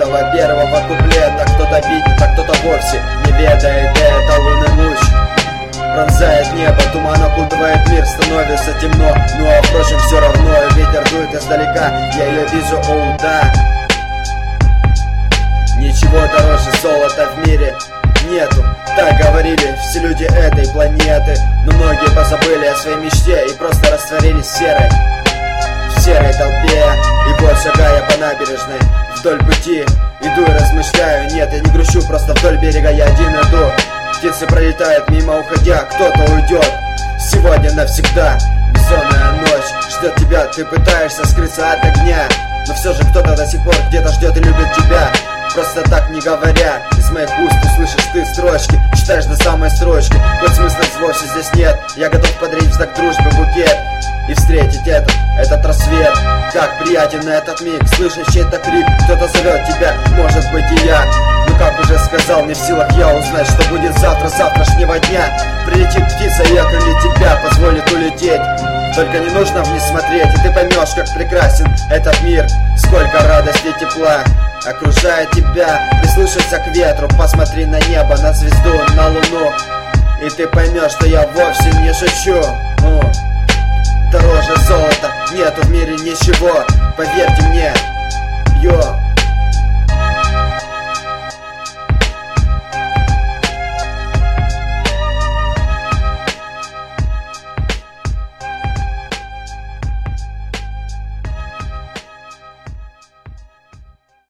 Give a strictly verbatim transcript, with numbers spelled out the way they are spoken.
этого первого куплета. Кто-то видит, а кто-то вовсе не ведает. Это лунный луч пронзает небо, туман окутывает мир, становится темно. Ну а впрочем все равно, ветер дует издалека, я ее вижу, оу да. Ничего дороже золота в мире нету, так говорили все люди этой планеты. Но многие позабыли о своей мечте и просто растворились в серой, в серой толпе. И вот шагая по набережной вдоль пути, иду и размышляю, нет, я не грущу, просто вдоль берега я один иду. Птицы пролетают мимо, уходя, кто-то уйдет сегодня навсегда. Бессонная ночь ждет тебя, ты пытаешься скрыться от огня, но все же кто-то до сих пор где-то ждет и любит тебя. Просто так не говоря, из моих уст услышишь ты строчки, читаешь до самой строчки, хоть смысла вовсе здесь нет. Я готов подарить в знак дружбы букет и встретить этот, этот рассвет. Как приятен этот миг, слышишь чей-то крик, кто-то зовет тебя, может быть и я. Но как уже сказал, не в силах я узнать, что будет завтра, завтрашнего дня. Прилетит птица и окрылит тебя, позволит улететь. Только не нужно вниз смотреть, и ты поймешь, как прекрасен этот мир. Сколько радости и тепла окружает тебя. Прислушайся к ветру, посмотри на небо, на звезду, на луну, и ты поймешь, что я вовсе не шучу. Ну, дороже золота нету в мире ничего, поверьте мне. Йо.